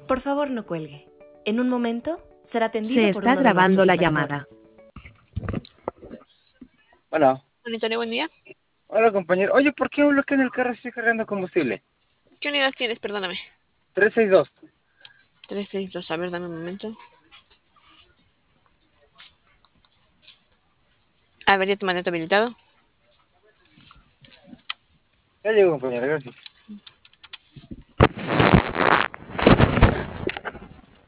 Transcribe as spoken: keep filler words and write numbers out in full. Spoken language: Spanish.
Por favor, no cuelgue. En un momento será atendido Se por está uno de grabando nuestros la operadores. llamada. Bueno, Monitorio, buen día. hola compañero. Oye, ¿por qué un bloque en el carro estoy cargando combustible? ¿Qué unidad tienes? Perdóname. trescientos sesenta y dos. trescientos sesenta y dos, a ver, dame un momento. A ver, ya te mandé habilitado. Ya llegó compañero, gracias.